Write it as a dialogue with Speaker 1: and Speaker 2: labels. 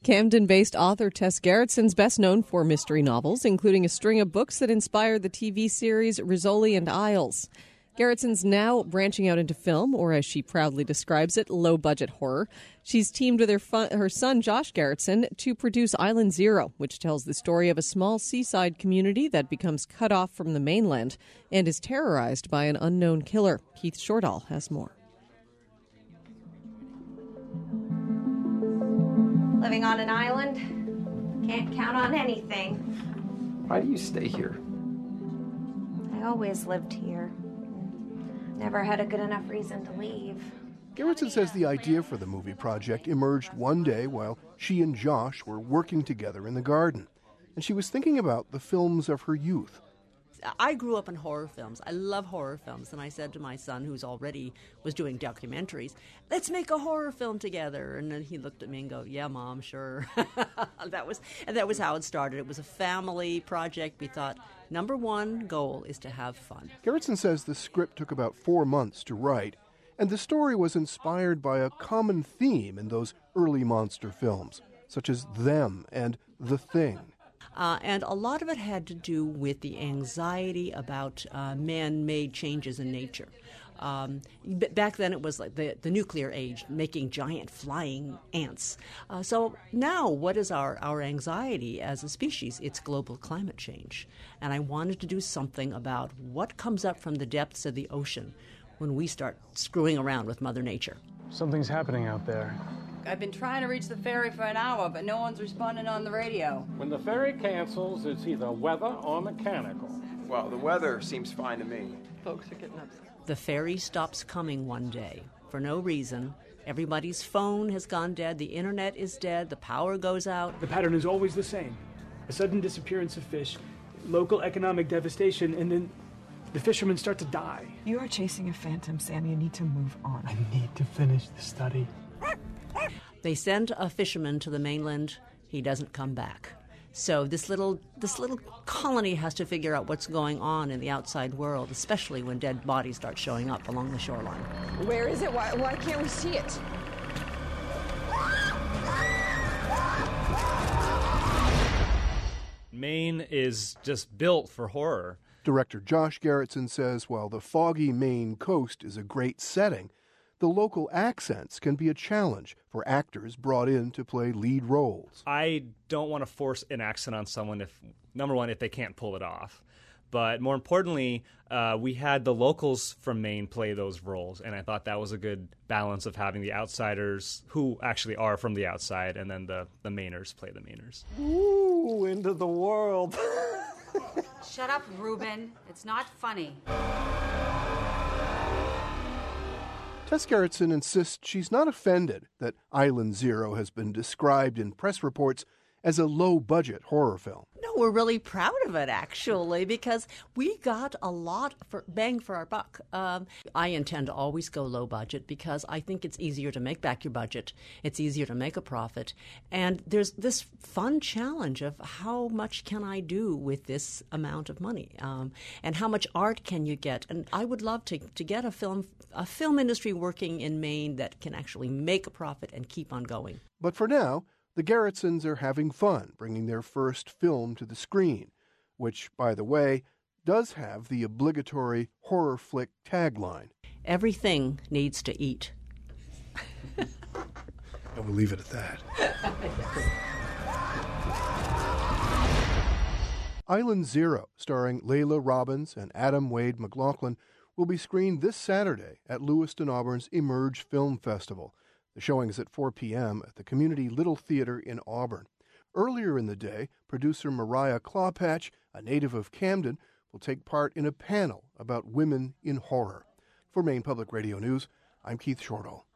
Speaker 1: Camden-based author Tess Gerritsen's best known for mystery novels, including a string of books that inspired the TV series Rizzoli and Isles. Gerritsen's now branching out into film, or as she proudly describes it, low-budget horror. She's teamed with her son, Josh Gerritsen, to produce Island Zero, which tells the story of a small seaside community that becomes cut off from the mainland and is terrorized by an unknown killer. Keith Shortall has more.
Speaker 2: Living on an island, can't count on anything.
Speaker 3: Why do you stay here?
Speaker 2: I always lived here. Never had a good enough reason to leave.
Speaker 4: Gerritsen says the idea for the movie project emerged one day while she and Josh were working together in the garden. And she was thinking about the films of her youth.
Speaker 5: I grew up in horror films. I love horror films. And I said to my son, who's already was doing documentaries, let's make a horror film together. And then he looked at me and go, yeah, Mom, sure. that was how it started. It was a family project. We thought, number one goal is to have fun.
Speaker 4: Gerritsen says the script took about 4 months to write, and the story was inspired by a common theme in those early monster films, such as Them and The Thing.
Speaker 5: And a lot of it had to do with the anxiety about man-made changes in nature. Back then it was like the nuclear age, making giant flying ants. So now what is our anxiety as a species? It's global climate change. And I wanted to do something about what comes up from the depths of the ocean when we start screwing around with Mother Nature.
Speaker 6: Something's happening out there.
Speaker 7: I've been trying to reach the ferry for an hour, but no one's responding on the radio.
Speaker 8: When the ferry cancels, it's either weather or mechanical.
Speaker 3: Well, the weather seems fine to me.
Speaker 7: Folks are getting upset.
Speaker 5: The ferry stops coming one day for no reason. Everybody's phone has gone dead. The internet is dead. The power goes out.
Speaker 6: The pattern is always the same. A sudden disappearance of fish, local economic devastation, and then the fishermen start to die.
Speaker 9: You are chasing a phantom, Sam. You need to move on.
Speaker 6: I need to finish the study.
Speaker 5: They send a fisherman to the mainland. He doesn't come back. So this little colony has to figure out what's going on in the outside world, especially when dead bodies start showing up along the shoreline.
Speaker 9: Where is it? Why can't we see it?
Speaker 10: Maine is just built for horror.
Speaker 4: Director Josh Gerritsen says while the foggy Maine coast is a great setting, the local accents can be a challenge for actors brought in to play lead roles.
Speaker 10: I don't want to force an accent on someone if they can't pull it off. But more importantly, we had the locals from Maine play those roles, and I thought that was a good balance of having the outsiders who actually are from the outside, and then the Mainers play the Mainers.
Speaker 6: Ooh, into the world.
Speaker 7: Shut up, Ruben. It's not funny.
Speaker 4: Tess Gerritsen insists she's not offended that Island Zero has been described in press reports as a low-budget horror film.
Speaker 5: No, we're really proud of it, actually, because we got a lot for bang for our buck. I intend to always go low budget because I think it's easier to make back your budget. It's easier to make a profit. And there's this fun challenge of how much can I do with this amount of money? And how much art can you get? And I would love to get a film industry working in Maine that can actually make a profit and keep on going.
Speaker 4: But for now, the Gerritsens are having fun bringing their first film to the screen, which, by the way, does have the obligatory horror flick tagline.
Speaker 5: Everything needs to eat.
Speaker 4: And we'll leave it at that. Island Zero, starring Layla Robbins and Adam Wade McLaughlin, will be screened this Saturday at Lewiston Auburn's Emerge Film Festival. The showing is at 4 p.m. at the Community Little Theater in Auburn. Earlier in the day, producer Mariah Clawpatch, a native of Camden, will take part in a panel about women in horror. For Maine Public Radio News, I'm Keith Shortall.